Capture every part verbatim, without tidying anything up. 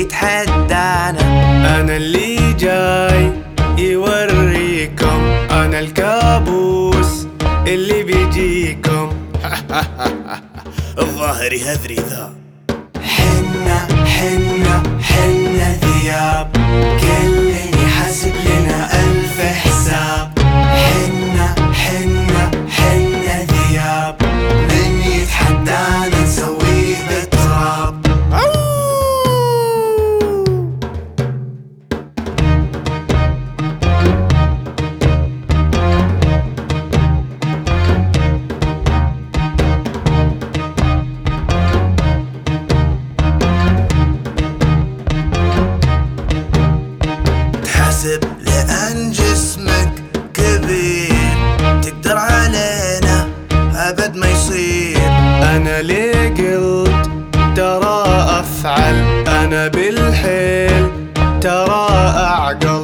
يتحدانا. أنا اللي جاي يوريكم، أنا الكابوس اللي بيجيكم. الظاهري هذري ذا. حنا حنا حنا ذياب، كل يحاسب لنا ألف حساب. حنا حنا حنا ذياب، من يتحدانا نسويه بالتراب. تحسب لأن جسمك كبير، تقدر علينا أبد ما يصير. أنا ليه قلت ترى أفعل، أنا بالحيل ترى أعقل.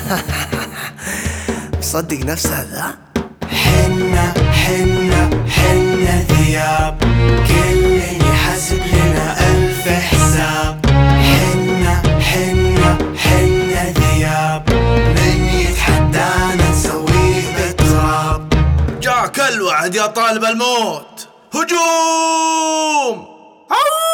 مصدق نفسه ذا. حنا حنا حنا ذياب، كل يحاسب لنا ألف حساب. حنا حنا حنا ذياب، من يتحدانا نسويه بالتراب. جاك الوعد يا طالب الموت، هجوم!